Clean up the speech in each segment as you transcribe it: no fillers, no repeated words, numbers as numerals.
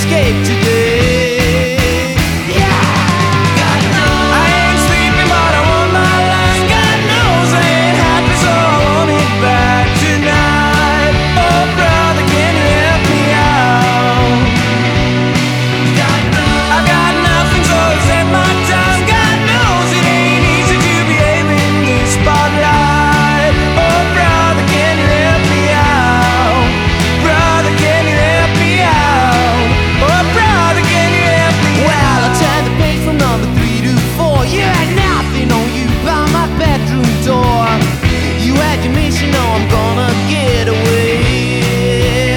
escape today. Yeah. God knows I ain't sleeping, but I want my life. God knows I ain't happy, so I want it back tonight. Oh brother, can you help me out? God knows I got nothing, so set my time. God knows it ain't easy to behave in this spotlight. Oh brother, can you help me out? Brother, can you help me out? Oh brother, can you help me out? Well, I turned the page from number 3 to 4. You had nothing on you by my bedroom door. You had your mission, oh I'm gonna get away.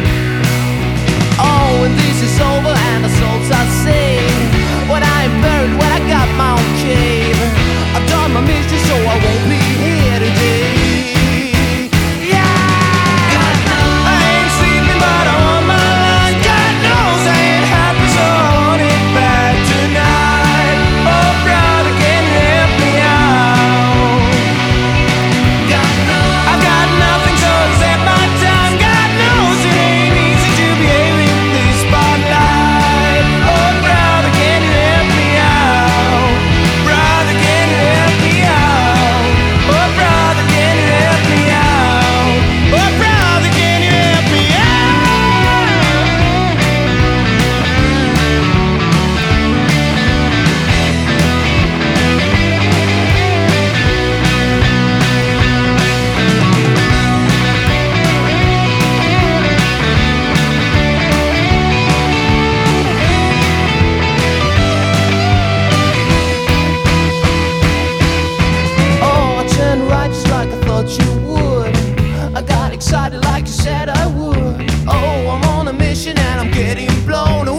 Oh, when this is over and the souls are saved, when I am buried, when I got my own cave, I've done my mission, so I won't be here today. Yeah. God knows I ain't sleeping, but I want my life. God knows I ain't happy, so I want it back tonight. Oh brother, can you help me out? God knows I've got nothing, so accept my time. God knows it ain't easy to behave in this spotlight. Oh brother, can you help me out? Brother, can you help me out? Oh brother, can you help me out? Oh brother, can you help me out? Oh, I turned right just like I thought you would. I got excited like you said I would. Oh, I'm on a mission and I'm getting blown away.